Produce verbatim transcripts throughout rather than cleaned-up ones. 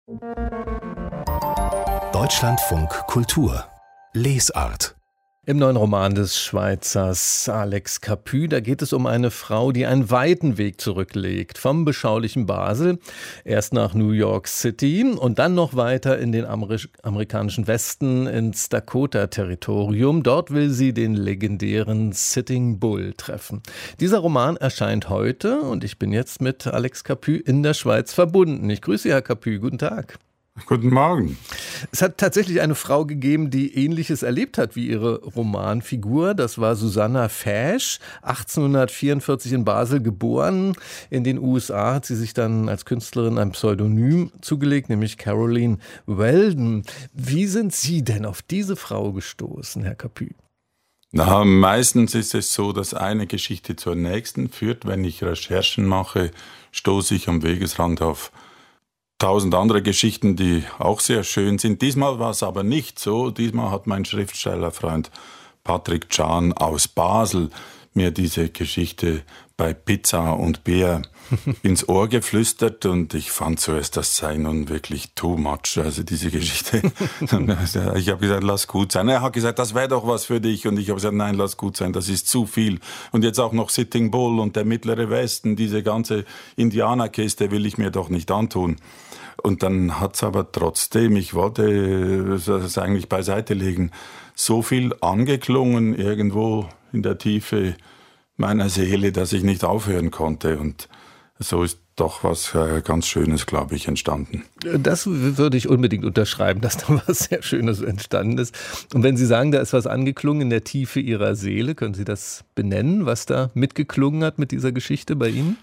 Deutschlandfunk Kultur Lesart. Im neuen Roman des Schweizers Alex Capu, da geht es um eine Frau, die einen weiten Weg zurücklegt. Vom beschaulichen Basel, erst nach New York City und dann noch weiter in den Ameri- amerikanischen Westen ins Dakota-Territorium. Dort will sie den legendären Sitting Bull treffen. Dieser Roman erscheint heute und ich bin jetzt mit Alex Capu in der Schweiz verbunden. Ich grüße Sie, Herr Capu. Guten Tag. Guten Morgen. Es hat tatsächlich eine Frau gegeben, die Ähnliches erlebt hat wie ihre Romanfigur. Das war Susanna Fäsch, achtzehnhundertvierundvierzig in Basel geboren. In den U S A hat sie sich dann als Künstlerin ein Pseudonym zugelegt, nämlich Caroline Weldon. Wie sind Sie denn auf diese Frau gestoßen, Herr Capu? Na, meistens ist es so, dass eine Geschichte zur nächsten führt. Wenn ich Recherchen mache, stoße ich am Wegesrand auf tausend andere Geschichten, die auch sehr schön sind. Diesmal war es aber nicht so. Diesmal hat mein Schriftstellerfreund Patrick Can aus Basel mir diese Geschichte bei Pizza und Bier ins Ohr geflüstert und ich fand zuerst, das sei nun wirklich too much, also diese Geschichte. Ich habe gesagt, lass gut sein. Er hat gesagt, das wäre doch was für dich und ich habe gesagt, nein, lass gut sein, das ist zu viel. Und jetzt auch noch Sitting Bull und der Mittlere Westen, diese ganze Indianerkiste will ich mir doch nicht antun. Und dann hat es aber trotzdem, ich wollte es eigentlich beiseite legen, so viel angeklungen irgendwo in der Tiefe meiner Seele, dass ich nicht aufhören konnte. Und so ist doch was ganz Schönes, glaube ich, entstanden. Das würde ich unbedingt unterschreiben, dass da was sehr Schönes entstanden ist. Und wenn Sie sagen, da ist was angeklungen in der Tiefe Ihrer Seele, können Sie das benennen, was da mitgeklungen hat mit dieser Geschichte bei Ihnen?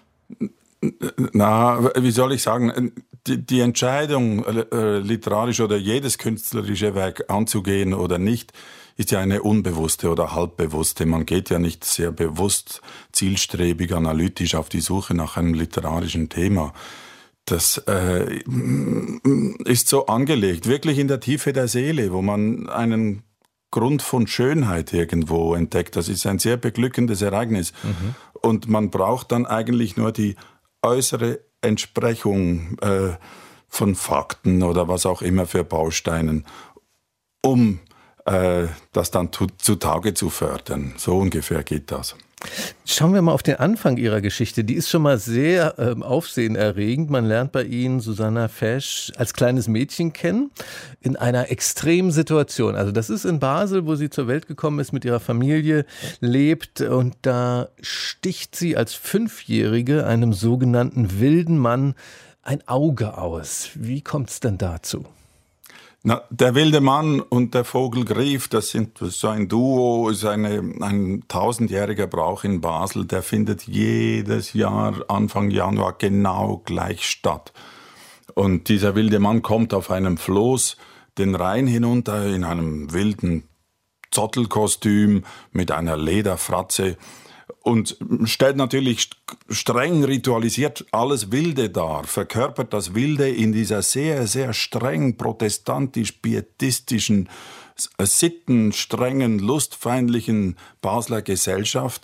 Na, wie soll ich sagen, die, die Entscheidung, äh, literarisch oder jedes künstlerische Werk anzugehen oder nicht, ist ja eine unbewusste oder halbbewusste. Man geht ja nicht sehr bewusst, zielstrebig, analytisch auf die Suche nach einem literarischen Thema. Das äh, ist so angelegt, wirklich in der Tiefe der Seele, wo man einen Grund von Schönheit irgendwo entdeckt. Das ist ein sehr beglückendes Ereignis. Mhm. Und man braucht dann eigentlich nur die äußere Entsprechung äh, von Fakten oder was auch immer für Bausteinen, um äh, das dann zu, zutage zu fördern. So ungefähr geht das. Schauen wir mal auf den Anfang Ihrer Geschichte. Die ist schon mal sehr äh, aufsehenerregend. Man lernt bei Ihnen Susanna Fäsch als kleines Mädchen kennen, in einer extremen Situation. Also das ist in Basel, wo sie zur Welt gekommen ist, mit ihrer Familie lebt. Und da sticht sie als Fünfjährige einem sogenannten wilden Mann ein Auge aus. Wie kommt es denn dazu? Na, der wilde Mann und der Vogel Grief, das sind so ein Duo, ist eine, ein tausendjähriger Brauch in Basel, der findet jedes Jahr Anfang Januar genau gleich statt. Und dieser wilde Mann kommt auf einem Floß den Rhein hinunter in einem wilden Zottelkostüm mit einer Lederfratze und stellt natürlich streng ritualisiert alles Wilde dar, verkörpert das Wilde in dieser sehr, sehr streng protestantisch-pietistischen, sittenstrengen, lustfeindlichen Basler Gesellschaft,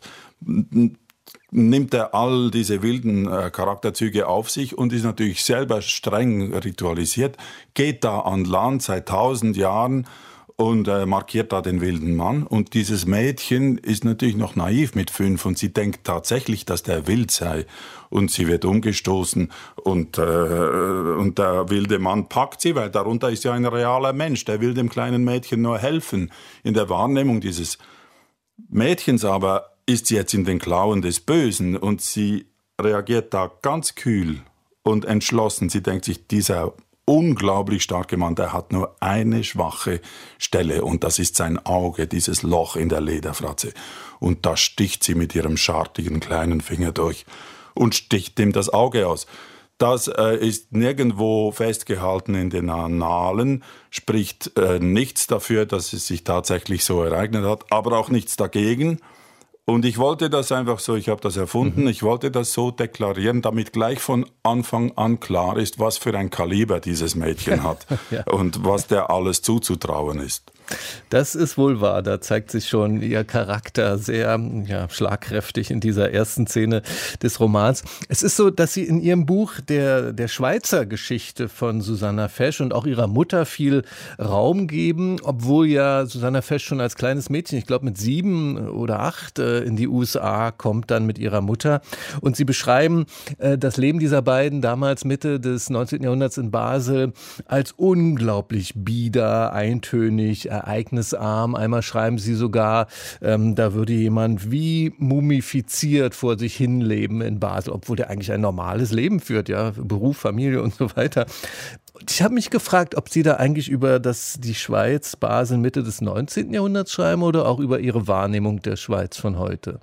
nimmt er all diese wilden äh, Charakterzüge auf sich und ist natürlich selber streng ritualisiert, geht da an Land seit tausend Jahren und äh, markiert da den wilden Mann. Und dieses Mädchen ist natürlich noch naiv mit fünf und sie denkt tatsächlich, dass der wild sei. Und sie wird umgestoßen und, äh, und der wilde Mann packt sie, weil darunter ist ja ein realer Mensch. Der will dem kleinen Mädchen nur helfen. In der Wahrnehmung dieses Mädchens aber ist sie jetzt in den Klauen des Bösen und sie reagiert da ganz kühl und entschlossen. Sie denkt sich, dieser unglaublich starke Mann, der hat nur eine schwache Stelle und das ist sein Auge, dieses Loch in der Lederfratze. Und da sticht sie mit ihrem schartigen kleinen Finger durch und sticht ihm das Auge aus. Das äh, ist nirgendwo festgehalten in den Annalen, spricht äh, nichts dafür, dass es sich tatsächlich so ereignet hat, aber auch nichts dagegen. Und ich wollte das einfach so, ich habe das erfunden, mhm. ich wollte das so deklarieren, damit gleich von Anfang an klar ist, was für ein Kaliber dieses Mädchen hat ja. und was der alles zuzutrauen ist. Das ist wohl wahr. Da zeigt sich schon ihr Charakter sehr ja, schlagkräftig in dieser ersten Szene des Romans. Es ist so, dass Sie in Ihrem Buch der, der Schweizer Geschichte von Susanna Fesch und auch ihrer Mutter viel Raum geben, obwohl ja Susanna Fesch schon als kleines Mädchen, ich glaube mit sieben oder acht, in die U S A kommt, dann mit ihrer Mutter. Und Sie beschreiben das Leben dieser beiden damals Mitte des neunzehnten Jahrhunderts in Basel als unglaublich bieder, eintönig, ereignisarm. Einmal schreiben Sie sogar, ähm, da würde jemand wie mumifiziert vor sich hin leben in Basel, obwohl der eigentlich ein normales Leben führt, ja, Beruf, Familie und so weiter. Ich habe mich gefragt, ob Sie da eigentlich über das, die Schweiz, Basel Mitte des neunzehnten Jahrhunderts schreiben oder auch über Ihre Wahrnehmung der Schweiz von heute.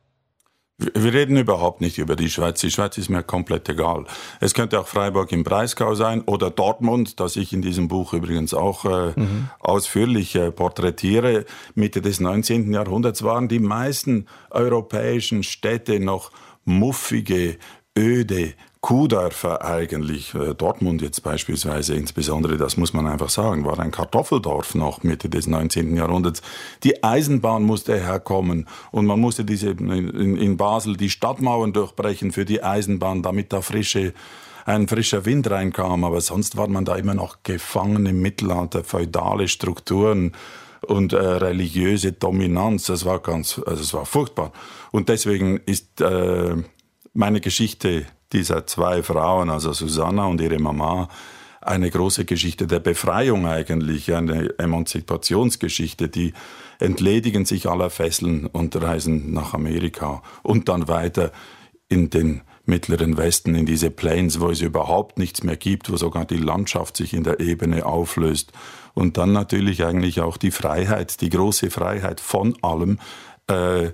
Wir reden überhaupt nicht über die Schweiz. Die Schweiz ist mir komplett egal. Es könnte auch Freiburg im Breisgau sein oder Dortmund, das ich in diesem Buch übrigens auch äh, mhm. ausführlich äh, porträtiere. Mitte des neunzehnten Jahrhunderts waren die meisten europäischen Städte noch muffige, öde Kuhdörfer eigentlich. Dortmund jetzt beispielsweise, insbesondere, das muss man einfach sagen, war ein Kartoffeldorf noch Mitte des neunzehnten Jahrhunderts. Die Eisenbahn musste herkommen und man musste diese in, in Basel die Stadtmauern durchbrechen für die Eisenbahn, damit da frische ein frischer Wind reinkam. Aber sonst war man da immer noch gefangen im Mittelalter, feudale Strukturen und äh, religiöse Dominanz. Das war ganz, also es war furchtbar. Und deswegen ist äh, meine Geschichte dieser zwei Frauen, also Susanna und ihre Mama, eine große Geschichte der Befreiung eigentlich, eine Emanzipationsgeschichte. Die entledigen sich aller Fesseln und reisen nach Amerika und dann weiter in den mittleren Westen, in diese Plains, wo es überhaupt nichts mehr gibt, wo sogar die Landschaft sich in der Ebene auflöst. Und dann natürlich eigentlich auch die Freiheit, die große Freiheit von allem, äh,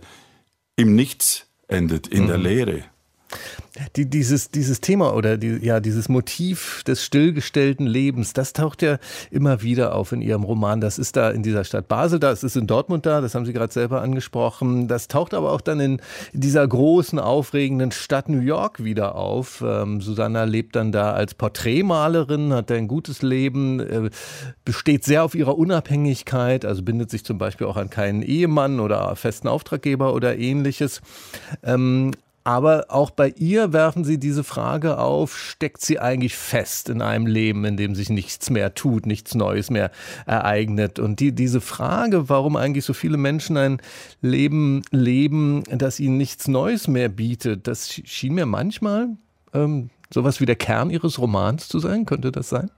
im Nichts endet, in mhm. der Leere. Die, dieses, dieses Thema oder die, ja, dieses Motiv des stillgestellten Lebens, das taucht ja immer wieder auf in Ihrem Roman. Das ist da in dieser Stadt Basel da, es ist in Dortmund da, das haben Sie gerade selber angesprochen. Das taucht aber auch dann in dieser großen, aufregenden Stadt New York wieder auf. Ähm, Susanna lebt dann da als Porträtmalerin, hat ein gutes Leben, äh, besteht sehr auf ihrer Unabhängigkeit, also bindet sich zum Beispiel auch an keinen Ehemann oder festen Auftraggeber oder ähnliches. Ähm, Aber auch bei ihr werfen Sie diese Frage auf, steckt sie eigentlich fest in einem Leben, in dem sich nichts mehr tut, nichts Neues mehr ereignet? Und die, diese Frage, warum eigentlich so viele Menschen ein Leben leben, das ihnen nichts Neues mehr bietet, das schien mir manchmal ähm, sowas wie der Kern Ihres Romans zu sein. Könnte das sein?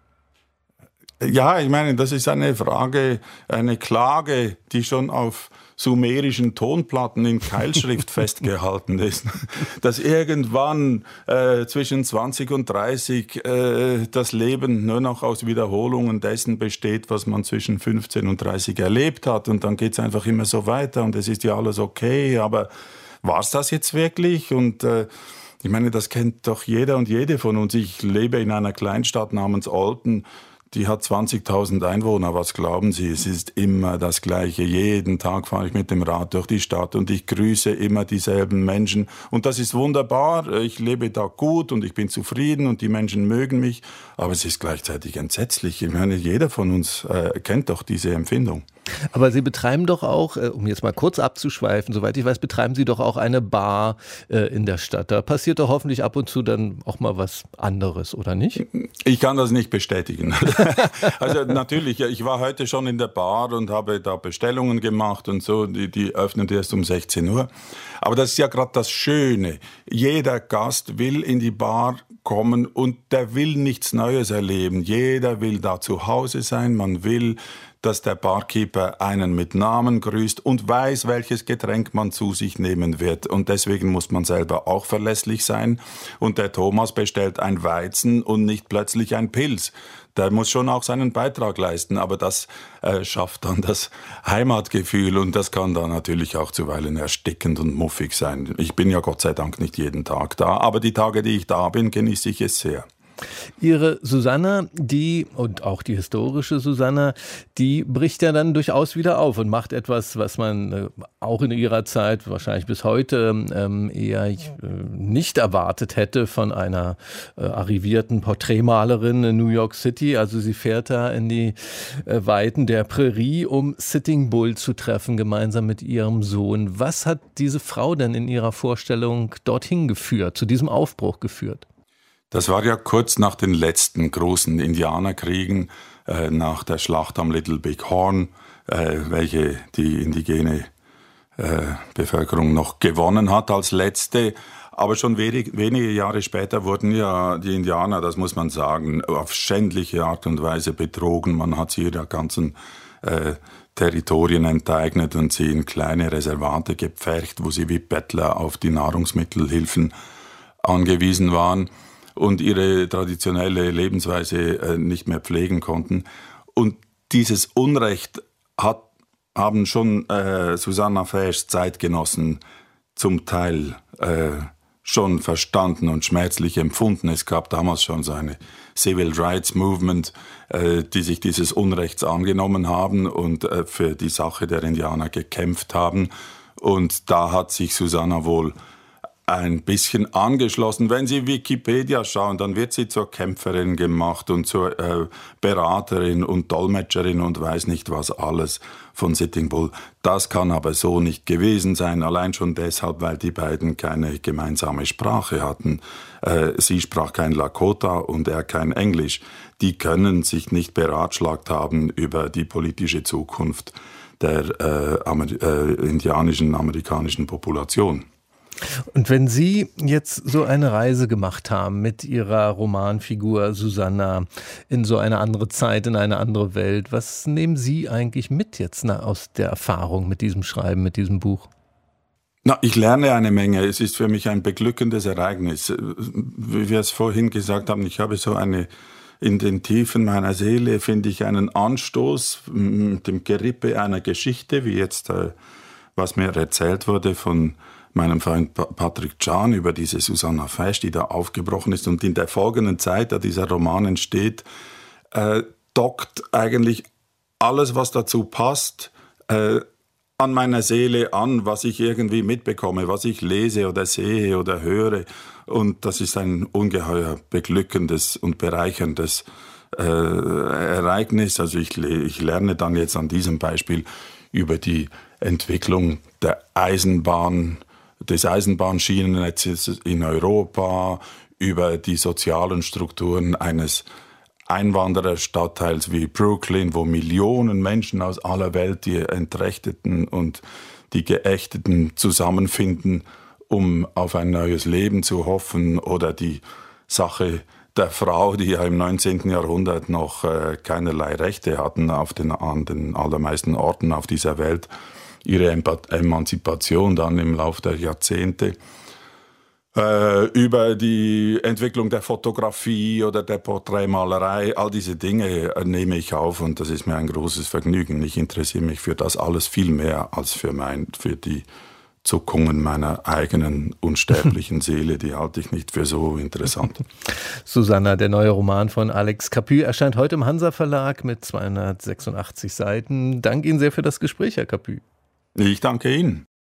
Ja, ich meine, das ist eine Frage, eine Klage, die schon auf sumerischen Tonplatten in Keilschrift festgehalten ist, dass irgendwann äh, zwischen zwanzig und dreißig äh, das Leben nur noch aus Wiederholungen dessen besteht, was man zwischen fünfzehn und dreißig erlebt hat, und dann geht's einfach immer so weiter und es ist ja alles okay, aber war's das jetzt wirklich? Und äh, ich meine, das kennt doch jeder und jede von uns. Ich lebe in einer Kleinstadt namens Olten. Die hat zwanzigtausend Einwohner, was glauben Sie? Es ist immer das Gleiche. Jeden Tag fahre ich mit dem Rad durch die Stadt und ich grüße immer dieselben Menschen. Und das ist wunderbar. Ich lebe da gut und ich bin zufrieden und die Menschen mögen mich. Aber es ist gleichzeitig entsetzlich. Ich meine, jeder von uns äh, kennt doch diese Empfindung. Aber Sie betreiben doch auch, um jetzt mal kurz abzuschweifen, soweit ich weiß, betreiben Sie doch auch eine Bar äh, in der Stadt. Da passiert doch hoffentlich ab und zu dann auch mal was anderes, oder nicht? Ich kann das nicht bestätigen. Also natürlich, ich war heute schon in der Bar und habe da Bestellungen gemacht und so, die, die öffnen erst um sechzehn Uhr. Aber das ist ja gerade das Schöne. Jeder Gast will in die Bar kommen und der will nichts Neues erleben. Jeder will da zu Hause sein, man will, dass der Barkeeper einen mit Namen grüßt und weiß, welches Getränk man zu sich nehmen wird. Und deswegen muss man selber auch verlässlich sein. Und der Thomas bestellt ein Weizen und nicht plötzlich ein Pils. Der muss schon auch seinen Beitrag leisten, aber das äh, schafft dann das Heimatgefühl und das kann dann natürlich auch zuweilen erstickend und muffig sein. Ich bin ja Gott sei Dank nicht jeden Tag da, aber die Tage, die ich da bin, genieße ich es sehr. Ihre Susanna, die und auch die historische Susanna, die bricht ja dann durchaus wieder auf und macht etwas, was man äh, auch in ihrer Zeit, wahrscheinlich bis heute, ähm, eher äh, nicht erwartet hätte von einer äh, arrivierten Porträtmalerin in New York City. Also sie fährt da in die äh, Weiten der Prärie, um Sitting Bull zu treffen, gemeinsam mit ihrem Sohn. Was hat diese Frau denn in ihrer Vorstellung dorthin geführt, zu diesem Aufbruch geführt? Das war ja kurz nach den letzten großen Indianerkriegen, äh, nach der Schlacht am Little Big Horn, äh, welche die indigene äh, Bevölkerung noch gewonnen hat als letzte. Aber schon wenig, wenige Jahre später wurden ja die Indianer, das muss man sagen, auf schändliche Art und Weise betrogen. Man hat sie ihrer ganzen äh, Territorien enteignet und sie in kleine Reservate gepfercht, wo sie wie Bettler auf die Nahrungsmittelhilfen angewiesen waren und ihre traditionelle Lebensweise äh, nicht mehr pflegen konnten. Und dieses Unrecht hat, haben schon äh, Susanna Fäschs Zeitgenossen zum Teil äh, schon verstanden und schmerzlich empfunden. Es gab damals schon so eine Civil Rights Movement, äh, die sich dieses Unrechts angenommen haben und äh, für die Sache der Indianer gekämpft haben. Und da hat sich Susanna wohl ein bisschen angeschlossen. Wenn Sie Wikipedia schauen, dann wird sie zur Kämpferin gemacht und zur äh, Beraterin und Dolmetscherin und weiß nicht was alles von Sitting Bull. Das kann aber so nicht gewesen sein, allein schon deshalb, weil die beiden keine gemeinsame Sprache hatten. Äh, sie sprach kein Lakota und er kein Englisch. Die können sich nicht beratschlagt haben über die politische Zukunft der äh, Amer- äh, indianischen, amerikanischen Population. Und wenn Sie jetzt so eine Reise gemacht haben mit Ihrer Romanfigur Susanna in so eine andere Zeit, in eine andere Welt, was nehmen Sie eigentlich mit jetzt aus der Erfahrung mit diesem Schreiben, mit diesem Buch? Na, ich lerne eine Menge. Es ist für mich ein beglückendes Ereignis. Wie wir es vorhin gesagt haben, ich habe so eine, in den Tiefen meiner Seele finde ich einen Anstoß mit dem Gerippe einer Geschichte, wie jetzt, was mir erzählt wurde von meinem Freund Patrick Can über diese Susanna Fäsch, die da aufgebrochen ist. Und in der folgenden Zeit, da dieser Roman entsteht, äh, dockt eigentlich alles, was dazu passt, äh, an meiner Seele an, was ich irgendwie mitbekomme, was ich lese oder sehe oder höre. Und das ist ein ungeheuer beglückendes und bereicherndes äh, Ereignis. Also ich, ich lerne dann jetzt an diesem Beispiel über die Entwicklung der Eisenbahn, des Eisenbahnschienennetzes in Europa, über die sozialen Strukturen eines Einwandererstadtteils wie Brooklyn, wo Millionen Menschen aus aller Welt, die Entrechteten und die Geächteten zusammenfinden, um auf ein neues Leben zu hoffen, oder die Sache der Frau, die ja im neunzehnten Jahrhundert noch äh, keinerlei Rechte hatten auf den, an den allermeisten Orten auf dieser Welt, ihre Emanzipation dann im Laufe der Jahrzehnte, äh, über die Entwicklung der Fotografie oder der Porträtmalerei, all diese Dinge nehme ich auf und das ist mir ein großes Vergnügen. Ich interessiere mich für das alles viel mehr als für, mein, für die Zuckungen meiner eigenen unsterblichen Seele, die halte ich nicht für so interessant. Susanna, der neue Roman von Alex Capu, erscheint heute im Hansa Verlag mit zweihundertsechsundachtzig Seiten. Danke Ihnen sehr für das Gespräch, Herr Capu. Ich danke Ihnen.